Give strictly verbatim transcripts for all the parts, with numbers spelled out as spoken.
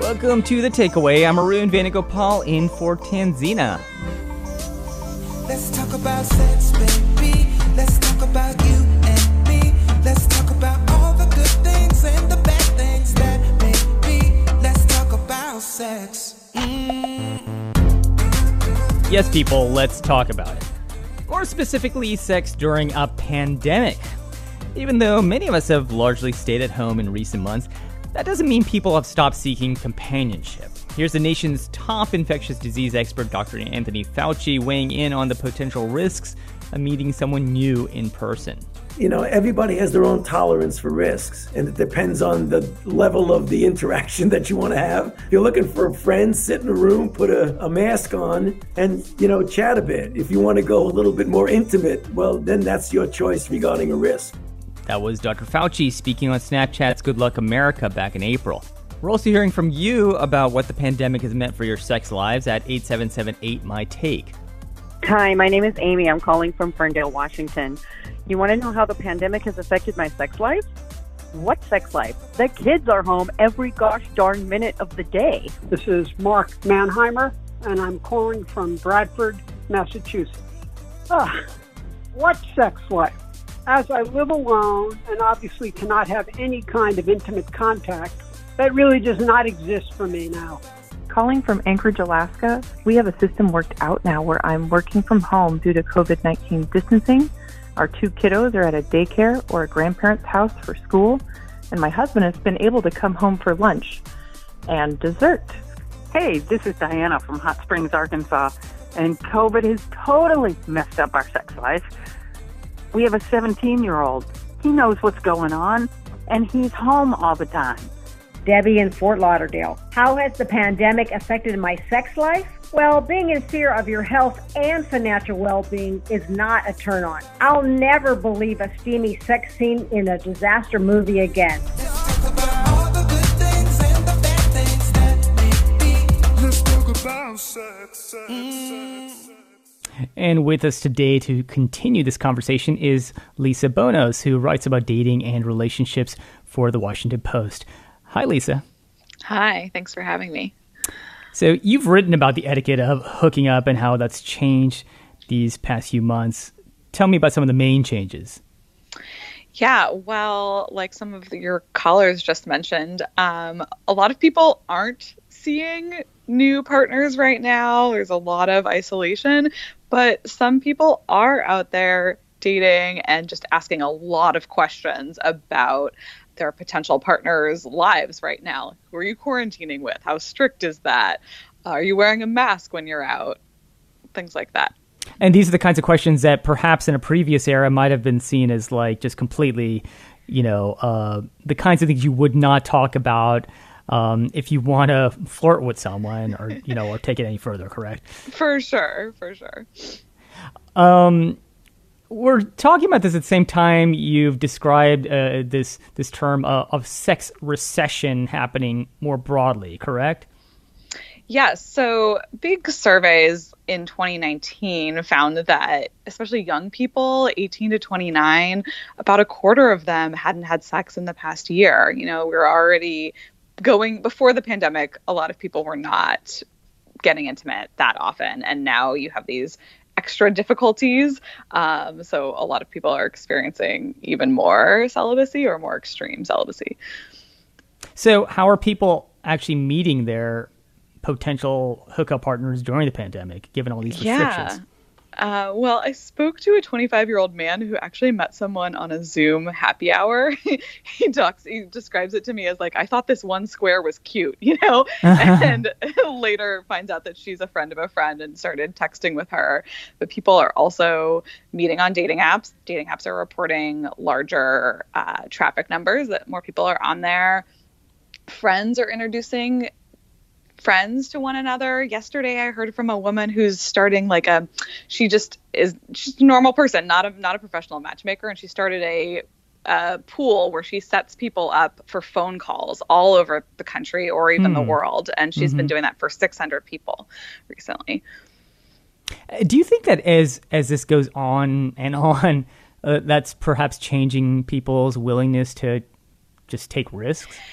Welcome to The Takeaway. I'm Arun Venugopal in for Tanzina. Let's talk about sex, baby. Let's talk about you and me. Let's talk about all the good things and the bad things that may be. Let's talk about sex. Mm. Yes, people, let's talk about it. More specifically, sex during a pandemic. Even though many of us have largely stayed at home in recent months, that doesn't mean people have stopped seeking companionship. Here's the nation's top infectious disease expert, Doctor Anthony Fauci, weighing in on the potential risks of meeting someone new in person. You know, everybody has their own tolerance for risks, and it depends on the level of the interaction that you want to have. If you're looking for a friend, sit in a room, put a, a mask on, and, you know, chat a bit. If you want to go a little bit more intimate, well, then that's your choice regarding a risk. That was Doctor Fauci speaking on Snapchat's Good Luck America back in April. We're also hearing from you about what the pandemic has meant for your sex lives at eight seven seven eight, M Y T A K E. Hi, my name is Amy. I'm calling from Ferndale, Washington. You want to know how the pandemic has affected my sex life? What sex life? The kids are home every gosh darn minute of the day. This is Mark Mannheimer, and I'm calling from Bradford, Massachusetts. Ah, what sex life? As I live alone and obviously cannot have any kind of intimate contact, that really does not exist for me now. Calling from Anchorage, Alaska, we have a system worked out now where I'm working from home due to covid nineteen distancing. Our two kiddos are at a daycare or a grandparent's house for school, and my husband has been able to come home for lunch and dessert. Hey, this is Diana from Hot Springs, Arkansas, and COVID has totally messed up our sex life. We have a seventeen-year-old. He knows what's going on, and he's home all the time. Debbie in Fort Lauderdale. How has the pandemic affected my sex life? Well, being in fear of your health and financial well-being is not a turn-on. I'll never believe a steamy sex scene in a disaster movie again. Let's talk about all the good things and the bad things that may be. Let's talk about sex, sex, mm. sex. And with us today to continue this conversation is Lisa Bonos, who writes about dating and relationships for the Washington Post. Hi, Lisa. Hi, thanks for having me. So you've written about the etiquette of hooking up and how that's changed these past few months. Tell me about some of the main changes. Yeah, well, like some of your callers just mentioned, um, a lot of people aren't seeing new partners right now. There's a lot of isolation, but some people are out there dating and just asking a lot of questions about their potential partners' lives right now. Who are you quarantining with? How strict is that? Are you wearing a mask when you're out? Things like that. And these are the kinds of questions that perhaps in a previous era might have been seen as like just completely, you know, uh, the kinds of things you would not talk about um, if you want to flirt with someone or, you know, or take it any further, correct? For sure, for sure. Um, we're talking about this at the same time you've described uh, this this term uh, of sex recession happening more broadly, correct? Yes. So big surveys in twenty nineteen found that especially young people, eighteen to twenty-nine, about a quarter of them hadn't had sex in the past year. You know, we're already going before the pandemic. A lot of people were not getting intimate that often. And now you have these extra difficulties. Um, so a lot of people are experiencing even more celibacy or more extreme celibacy. So how are people actually meeting their potential hookup partners during the pandemic, given all these restrictions? Yeah. Uh, well, I spoke to a twenty-five-year-old man who actually met someone on a Zoom happy hour. he talks, he describes it to me as like, I thought this one square was cute, you know, and later finds out that she's a friend of a friend and started texting with her. But people are also meeting on dating apps. Dating apps are reporting larger uh, traffic numbers, that more people are on there. Friends are introducing friends to one another. Yesterday, I heard from a woman who's starting like a, she just is, she's a normal person, not a, not a professional matchmaker. And she started a, a pool where she sets people up for phone calls all over the country or even mm. the world. And she's mm-hmm. been doing that for six hundred people recently. Do you think that as, as this goes on and on, uh, that's perhaps changing people's willingness to just take risks?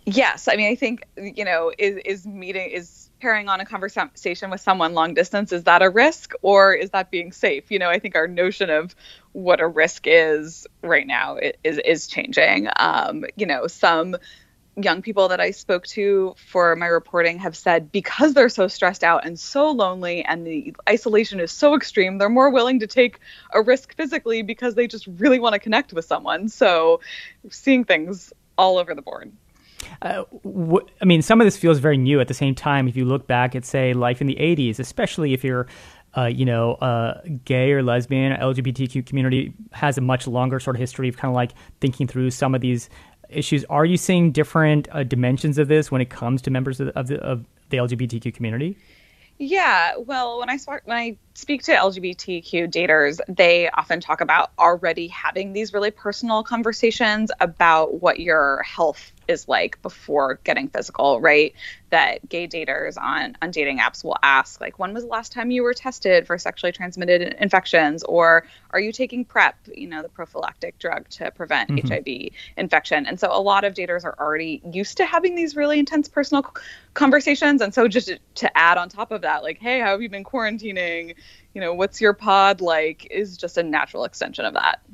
Yes. I mean, I think, you know, is, is meeting, is carrying on a conversation with someone long distance, is that a risk or is that being safe? You know, I think our notion of what a risk is right now is, is changing. Um, you know, some young people that I spoke to for my reporting have said because they're so stressed out and so lonely and the isolation is so extreme, they're more willing to take a risk physically because they just really want to connect with someone. So seeing things all over the board. Uh, wh- I mean, some of this feels very new. At the same time, if you look back at, say, life in the eighties, especially if you're, uh, you know, uh, gay or lesbian, L G B T Q community has a much longer sort of history of kind of like thinking through some of these issues. Are you seeing different uh, dimensions of this when it comes to members of the, of the, of the L G B T Q community? Yeah, well, when I sp- when I speak to L G B T Q daters, they often talk about already having these really personal conversations about what your health is like before getting physical, right? That gay daters on, on dating apps will ask, like, when was the last time you were tested for sexually transmitted infections? Or are you taking PrEP, you know, the prophylactic drug to prevent mm-hmm. H I V infection? And so a lot of daters are already used to having these really intense personal conversations. And so just to, to add on top of that, like, hey, how have you been quarantining? You know, what's your pod like, is just a natural extension of that.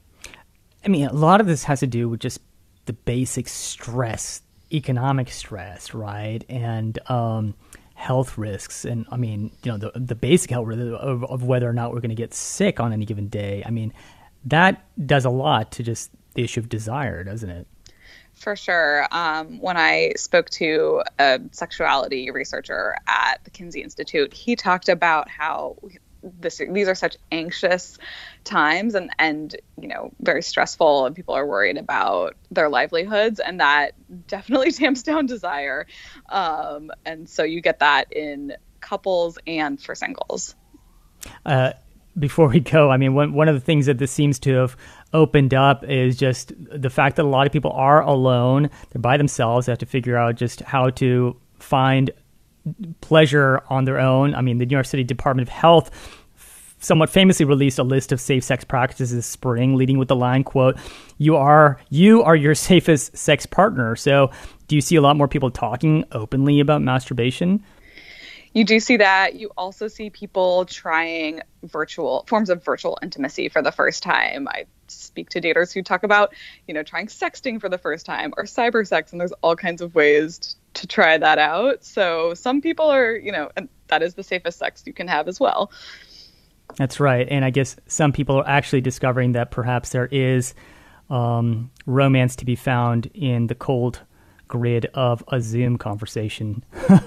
I mean, a lot of this has to do with just the basic stress, economic stress, right? And um, health risks. And I mean, you know, the the basic health risk of, of whether or not we're going to get sick on any given day. I mean, that does a lot to just the issue of desire, doesn't it? For sure. Um, when I spoke to a sexuality researcher at the Kinsey Institute, he talked about how this, these are such anxious times and, and, you know, very stressful, and people are worried about their livelihoods, and that definitely tamps down desire. Um, and so you get that in couples and for singles. Uh, before we go, I mean, one, one of the things that this seems to have opened up is just the fact that a lot of people are alone. They're by themselves. They have to figure out just how to find pleasure on their own. I mean, the New York City Department of Health somewhat famously released a list of safe sex practices this spring, leading with the line, quote, you are you are your safest sex partner. So do you see a lot more people talking openly about masturbation? You do see that. You also see people trying virtual forms of virtual intimacy for the first time. I speak to daters who talk about, you know, trying sexting for the first time or cyber sex, and there's all kinds of ways t- to try that out. So some people are, you know, and that is the safest sex you can have as well. That's right. And I guess some people are actually discovering that perhaps there is um, romance to be found in the cold grid of a Zoom conversation.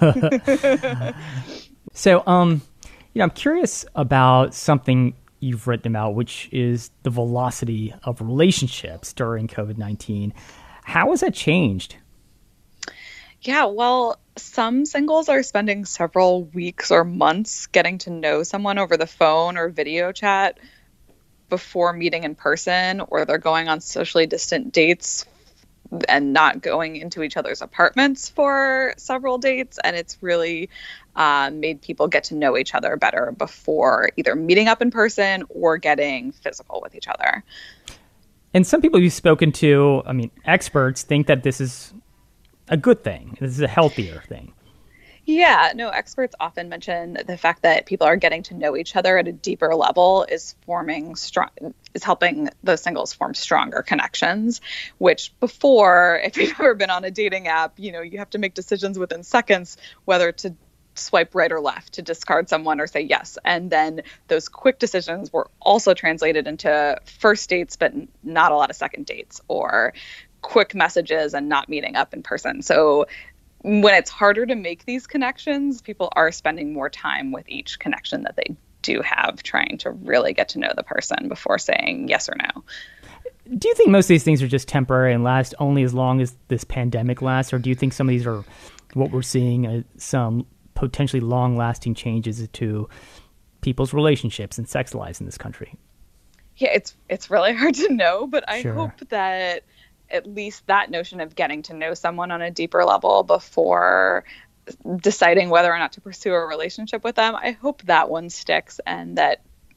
So, um, you know, I'm curious about something you've written about, which is the velocity of relationships during COVID nineteen. How has that changed? Yeah, well, some singles are spending several weeks or months getting to know someone over the phone or video chat before meeting in person, or they're going on socially distant dates and not going into each other's apartments for several dates. And it's really um, made people get to know each other better before either meeting up in person or getting physical with each other. And some people you've spoken to, I mean, experts think that this is a good thing. This is a healthier thing. Yeah, no, experts often mention the fact that people are getting to know each other at a deeper level is forming strong, is helping those singles form stronger connections, which before, if you've ever been on a dating app, you know, you have to make decisions within seconds, whether to swipe right or left, to discard someone or say yes. And then those quick decisions were also translated into first dates, but not a lot of second dates, or quick messages and not meeting up in person. So when it's harder to make these connections, people are spending more time with each connection that they do have, trying to really get to know the person before saying yes or no. Do you think most of these things are just temporary and last only as long as this pandemic lasts? Or do you think some of these are what we're seeing, uh, some potentially long-lasting changes to people's relationships and sex lives in this country? Yeah, it's it's really hard to know, but I Sure. hope that at least that notion of getting to know someone on a deeper level before deciding whether or not to pursue a relationship with them, I hope that one sticks, and that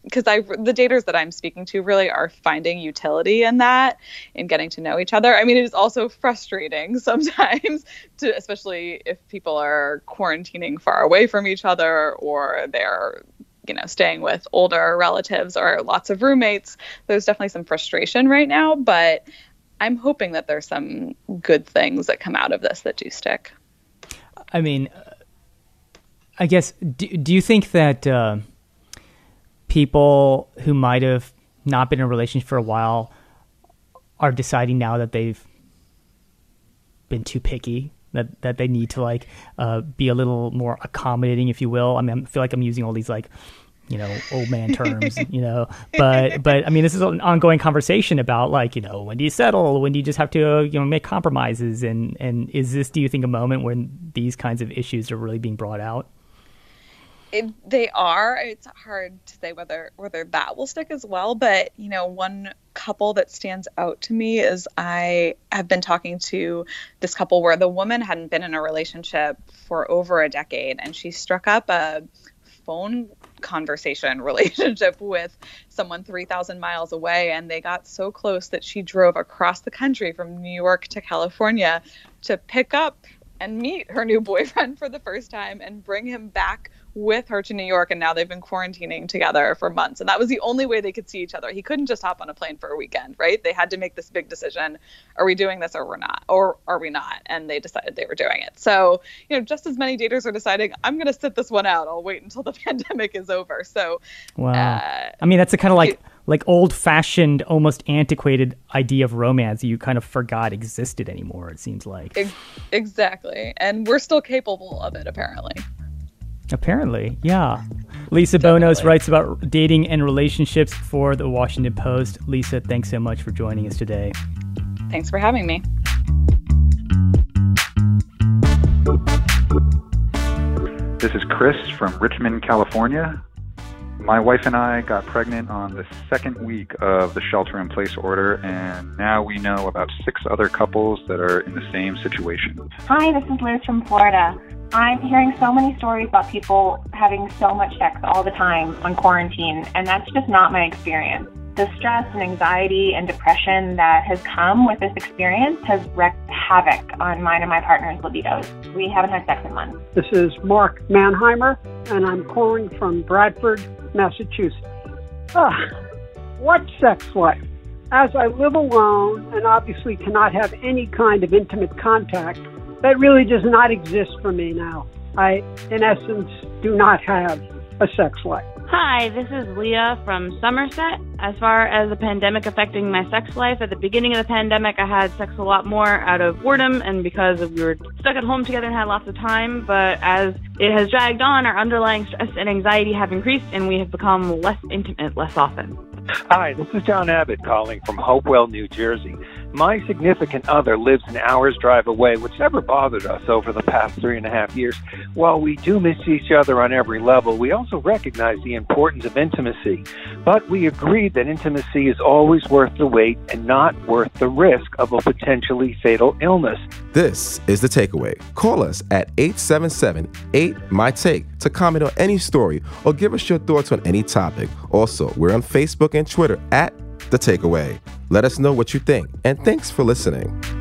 because I the daters that I'm speaking to really are finding utility in that, in getting to know each other. I mean, it is also frustrating sometimes, to especially if people are quarantining far away from each other, or they're, you know, staying with older relatives or lots of roommates. There's definitely some frustration right now, but I'm hoping that there's some good things that come out of this that do stick. I mean, I guess, do, do you think that uh, people who might have not been in a relationship for a while are deciding now that they've been too picky, that, that they need to like uh, be a little more accommodating, if you will? I mean, I feel like I'm using all these like, you know, old man terms, you know, but, but I mean, this is an ongoing conversation about like, you know, when do you settle? When do you just have to, uh, you know, make compromises? And, and is this, do you think, a moment when these kinds of issues are really being brought out? It, they are. It's hard to say whether whether that will stick as well. But, you know, one couple that stands out to me is I have been talking to this couple where the woman hadn't been in a relationship for over a decade, and she struck up a phone conversation relationship with someone three thousand miles away, and they got so close that she drove across the country from New York to California to pick up and meet her new boyfriend for the first time and bring him back with her to New York. And now they've been quarantining together for months. And that was the only way they could see each other. He couldn't just hop on a plane for a weekend, right? They had to make this big decision. Are we doing this or we're not? Or are we not? And they decided they were doing it. So, you know, just as many daters are deciding, I'm going to sit this one out. I'll wait until the pandemic is over. So, wow. Uh, I mean, that's a kind of like, it, like old fashioned, almost antiquated idea of romance you kind of forgot existed anymore, it seems like. Ex- exactly. And we're still capable of it, apparently. Apparently, yeah. Lisa Definitely. Bonos writes about dating and relationships for the Washington Post. Lisa, thanks so much for joining us today. Thanks for having me. This is Chris from Richmond, California. My wife and I got pregnant on the second week of the shelter-in-place order, and now we know about six other couples that are in the same situation. Hi, this is Liz from Florida. I'm hearing so many stories about people having so much sex all the time on quarantine, and that's just not my experience. The stress and anxiety and depression that has come with this experience has wreaked havoc on mine and my partner's libidos. We haven't had sex in months. This is Mark Mannheimer, and I'm calling from Bradford, Massachusetts. Ah, what sex life? As I live alone and obviously cannot have any kind of intimate contact, that really does not exist for me now. I, in essence, do not have a sex life. Hi, this is Leah from Somerset. As far as the pandemic affecting my sex life, at the beginning of the pandemic, I had sex a lot more out of boredom and because we were stuck at home together and had lots of time. But as it has dragged on, our underlying stress and anxiety have increased, and we have become less intimate less often. Hi, this is John Abbott calling from Hopewell, New Jersey. My significant other lives an hour's drive away, which never bothered us over the past three and a half years. While we do miss each other on every level, we also recognize the importance of intimacy. But we agreed that intimacy is always worth the wait and not worth the risk of a potentially fatal illness. This is The Takeaway. Call us at eight seven seven, eight, M Y, T A K E to comment on any story or give us your thoughts on any topic. Also, we're on Facebook and Twitter at The Takeaway. Let us know what you think, and thanks for listening.